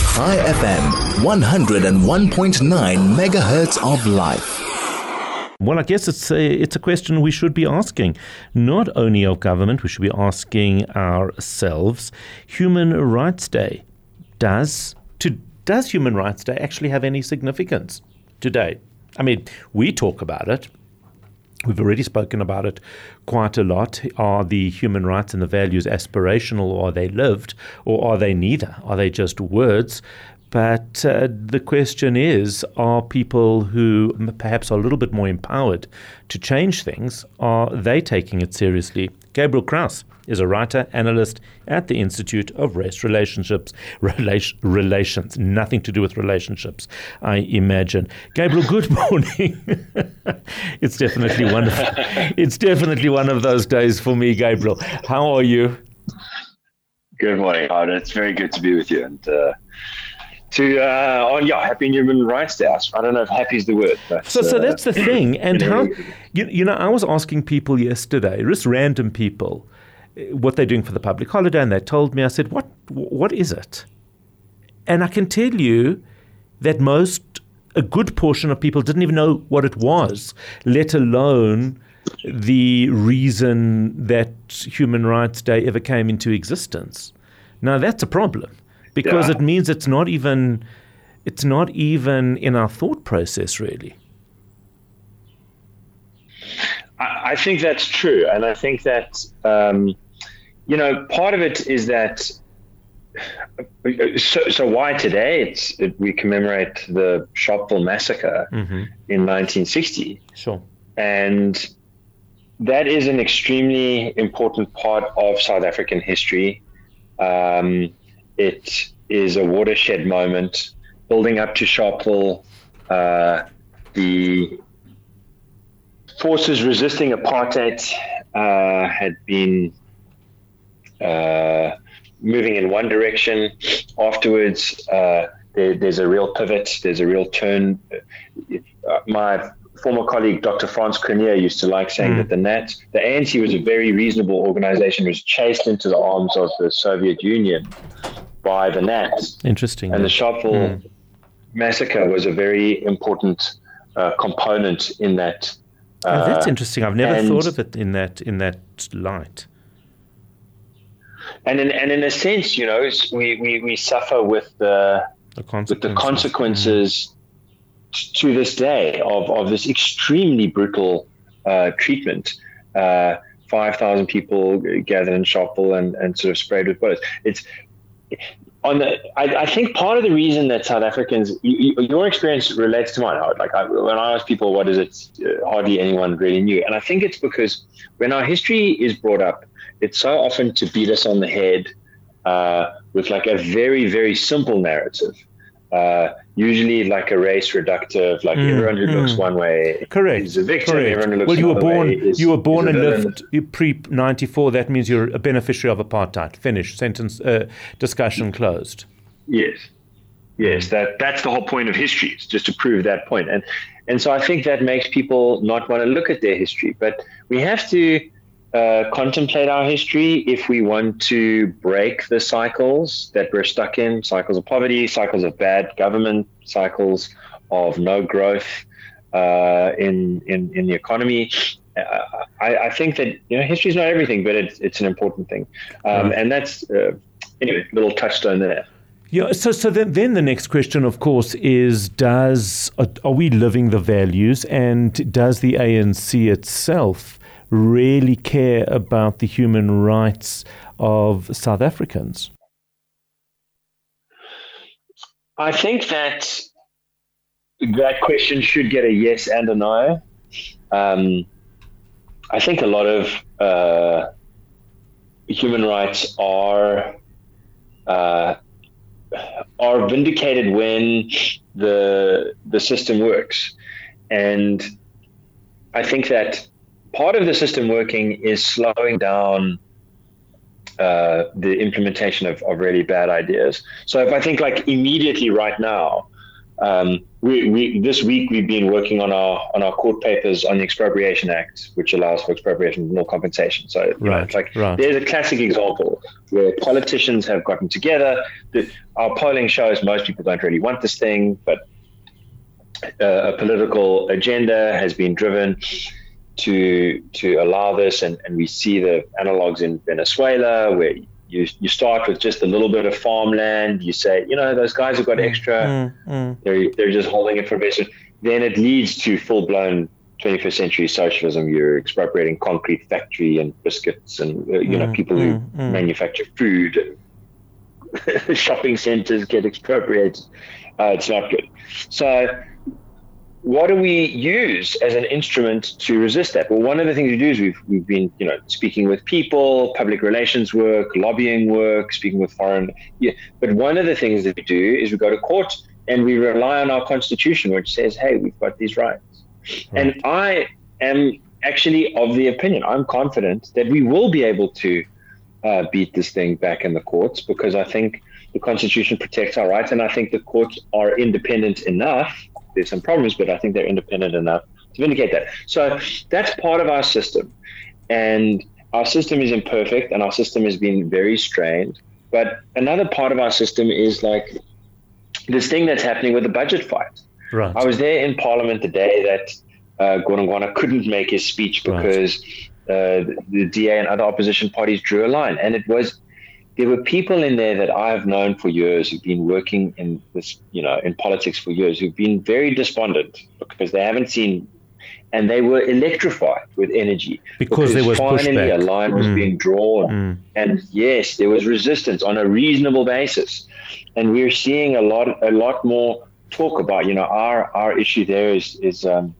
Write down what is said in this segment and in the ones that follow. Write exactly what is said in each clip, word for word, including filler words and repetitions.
High F M, one oh one point nine megahertz of life. Well, I guess it's a, it's a question we should be asking, not only our government, we should be asking ourselves. Human Rights Day, does to does Human Rights Day actually have any significance today? I mean, we talk about it. We've already spoken about it quite a lot. Are the human rights and the values aspirational, or are they lived, or are they neither? Are they just words? But uh, the question is, are people who perhaps are a little bit more empowered to change things, are they taking it seriously? Gabriel Kraus is a writer, analyst at the Institute of Race Relationships. Relation, relations, nothing to do with relationships, I imagine. Gabriel, good morning. It's definitely one of it's definitely one of those days for me, Gabriel. How are you? Good morning, Howard. It's very good to be with you. And uh, to uh, on yeah, happy Human Rights Day. I don't know if happy is the word. But, so, so uh, that's the thing. And how you, you know, I was asking people yesterday, just random people, what they're doing for the public holiday, and they told me. I said, "What? What is it?" And I can tell you that most, a good portion of people didn't even know what it was, let alone the reason that Human Rights Day ever came into existence. Now that's a problem, because yeah. it means it's not even it's not even in our thought process, really. I, I think that's true, and I think that um, you know, part of it is that. So, so why today? It's it, we commemorate the Sharpeville massacre mm-hmm. in nineteen sixty. Sure, and that is an extremely important part of South African history. Um, it is a watershed moment. Building up to Sharpeville, uh, the forces resisting apartheid uh, had been uh, moving in one direction. Afterwards, uh, there, there's a real pivot. There's a real turn. Uh, my former colleague, Doctor Frans Cronje, used to like saying mm. that the N A T, the A N C was a very reasonable organization, was chased into the arms of the Soviet Union by the N A T. Interesting. And the Sharpeville mm. massacre was a very important uh, component in that. Uh, oh, that's interesting. I've never thought of it in that in that light. And in and in a sense, you know, we, we, we suffer with the, the consequences, with the consequences mm. to this day of, of this extremely brutal uh, treatment. Uh, five thousand people gathered in Sharpeville and, and sort of sprayed with bullets. It's on the. I, I think part of the reason that South Africans, you, your experience relates to mine. Like I, when I ask people, what is it? Uh, hardly anyone really knew, and I think it's because when our history is brought up, it's so often to beat us on the head uh, with like a very, very simple narrative. Uh, usually like a race reductive, like mm, everyone who mm. looks one way Correct. is a victim. Correct. Everyone who looks well, you were born, way is, you were born and villain. lived pre ninety-four. That means you're a beneficiary of apartheid. Finish. Sentence. Uh, discussion closed. Yes. Yes. That that's the whole point of history. It's just to prove that point. And and so I think that makes people not want to look at their history. But we have to Uh, contemplate our history if we want to break the cycles that we're stuck in, cycles of poverty, cycles of bad government, cycles of no growth uh, in, in in the economy. Uh, I, I think that, you know, history is not everything, but it's it's an important thing, um, and that's uh, anyway, a little touchstone there. Yeah. So, so then, then the next question, of course, is: Does are we living the values, and does the A N C itself really care about the human rights of South Africans? I think that that question should get a yes and a no. Um, I think a lot of uh, human rights are uh, are vindicated when the the system works, and I think that part of the system working is slowing down uh, the implementation of, of really bad ideas. So if I think like immediately right now, Um, we, we, this week we've been working on our on our court papers on the Expropriation Act, which allows for expropriation with no compensation. So you know, right, it's like right. there's a classic example where politicians have gotten together. The, our polling shows most people don't really want this thing, but uh, a political agenda has been driven to to allow this, and, and we see the analogs in Venezuela where You you start with just a little bit of farmland. You say, you know, those guys have got extra. Mm, mm. They're they're just holding it for investment. Then it leads to full blown twenty-first century socialism. You're expropriating concrete factory and biscuits, and uh, you mm, know people mm, who mm. manufacture food. Shopping centers get expropriated. Uh, it's not good. So, what do we use as an instrument to resist that? Well, one of the things we do is we've we've been, you know, speaking with people, public relations work, lobbying work, speaking with foreign. Yeah. But one of the things that we do is we go to court and we rely on our constitution, which says, hey, we've got these rights. Right. And I am actually of the opinion, I'm confident that we will be able to uh, beat this thing back in the courts, because I think the constitution protects our rights, and I think the courts are independent enough. There's some problems, but I think they're independent enough to vindicate that. So that's part of our system. And our system is imperfect, and our system has been very strained. But another part of our system is like this thing that's happening with the budget fight. Right. I was there in Parliament the day that uh, Godongwana couldn't make his speech because right. uh, the D A and other opposition parties drew a line. And it was there were people in there that I have known for years who've been working in this, you know, in politics for years, who've been very despondent because they haven't seen, and they were electrified with energy because, because there was finally pushback. a line was mm. being drawn, mm. and yes, there was resistance on a reasonable basis, and we're seeing a lot, a lot more talk about, you know, our our issue there is is. Um,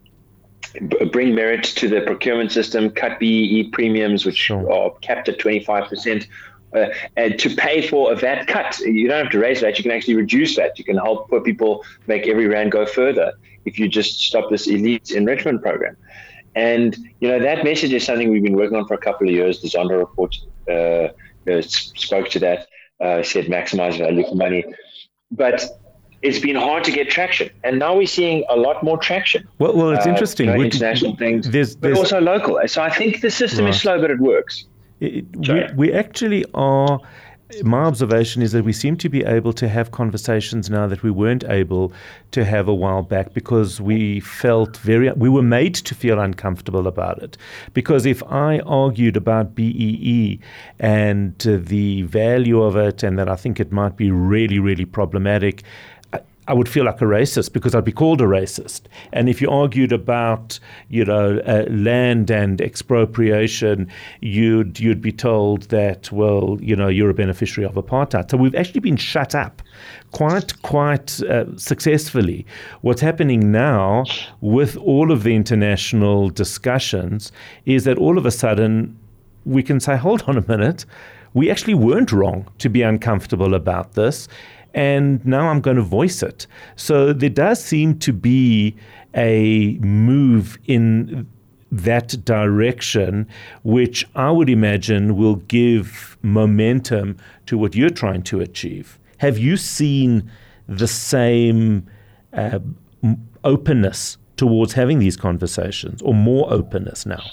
bring merit to the procurement system, cut B E E premiums, which sure. are capped at twenty-five percent. Uh, and to pay for a V A T cut, you don't have to raise V A T, you can actually reduce V A T. You can help poor people make every rand go further if you just stop this elite enrichment program. And, you know, that message is something we've been working on for a couple of years. The Zondo report uh, uh, spoke to that, uh, said maximize value for money. But it's been hard to get traction. And now we're seeing a lot more traction. Well, well it's uh, interesting. You know, Would international you, things, there's, but there's, also local. So I think the system right. is slow, but it works. It, we, we actually are, my observation is that we seem to be able to have conversations now that we weren't able to have a while back, because we felt very, we were made to feel uncomfortable about it. Because if I argued about B E E and uh, the value of it, and that I think it might be really, really problematic, I would feel like a racist, because I'd be called a racist. And if you argued about, you know, uh, land and expropriation, you'd you'd be told that, well, you know, you're a beneficiary of apartheid. So we've actually been shut up quite, quite uh, successfully. What's happening now with all of the international discussions is that all of a sudden we can say, hold on a minute, we actually weren't wrong to be uncomfortable about this. And now I'm going to voice it. So there does seem to be a move in that direction, which I would imagine will give momentum to what you're trying to achieve. Have you seen the same uh, openness towards having these conversations, or more openness now?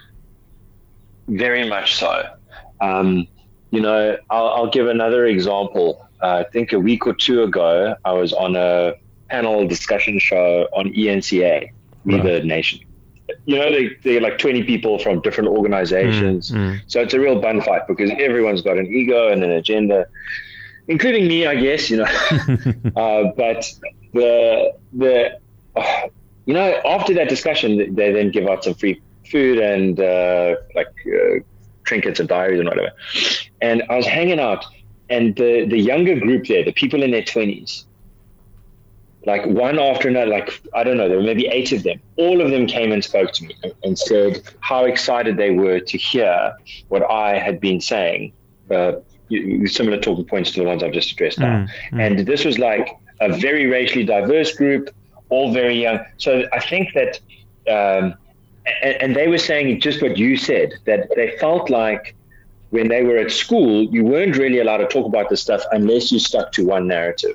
Very much so. Um, you know, I'll, I'll give another example. Uh, I think a week or two ago, I was on a panel discussion show on E N C A, We right. the Nation. You know, they, they're like twenty people from different organizations. Mm, mm. So it's a real bun fight, because everyone's got an ego and an agenda, including me, I guess, you know. uh, but the, the uh, you know, after that discussion, they then give out some free food and uh, like uh, trinkets and diaries and whatever. And I was hanging out. And the, the younger group there, the people in their twenties, like one after another, like, I don't know, there were maybe eight of them. All of them came and spoke to me and, and said how excited they were to hear what I had been saying, uh, similar talking points to the ones I've just addressed now. Mm, mm. And this was like a very racially diverse group, all very young. So I think that, um, and, and they were saying just what you said, that they felt like, when they were at school, you weren't really allowed to talk about this stuff unless you stuck to one narrative.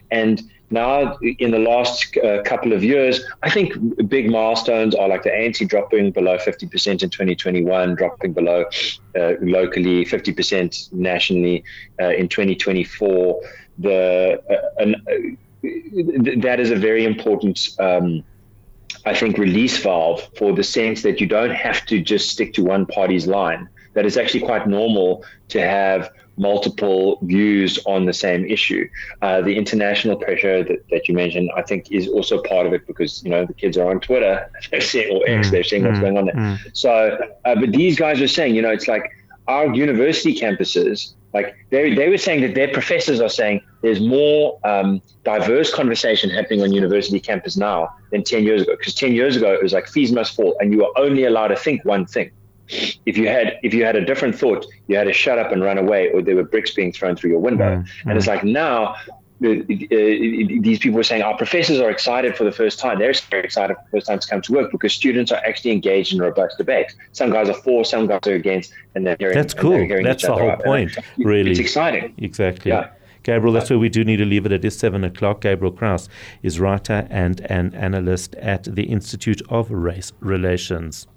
And now, in the last uh, couple of years, I think big milestones are like the A N C dropping below fifty percent in twenty twenty-one, dropping below uh, locally, fifty percent nationally uh, in twenty twenty-four. The uh, an, uh, that is a very important, um, I think, release valve for the sense that you don't have to just stick to one party's line. That it's actually quite normal to have multiple views on the same issue. Uh, the international pressure that, that you mentioned, I think, is also part of it because, you know, the kids are on Twitter, they're seeing, or X, they're seeing what's going on there. Mm. So, uh, but these guys are saying, you know, it's like our university campuses, like they they were saying that their professors are saying there's more um, diverse conversation happening on university campus now than ten years ago. Because ten years ago, it was like fees must fall and you were only allowed to think one thing. If you had if you had a different thought, you had to shut up and run away, or there were bricks being thrown through your window. Mm, and mm. it's like now, uh, uh, these people are saying our professors are excited for the first time. They're very excited for the first time to come to work because students are actually engaged in robust debate. Some guys are for, some guys are against, and they're hearing. That's cool. That's the whole out. point. Really, it's exciting. Exactly. Yeah. Gabriel, that's where we do need to leave it. It is seven o'clock. Gabriel Kraus is writer and an analyst at the Institute of Race Relations.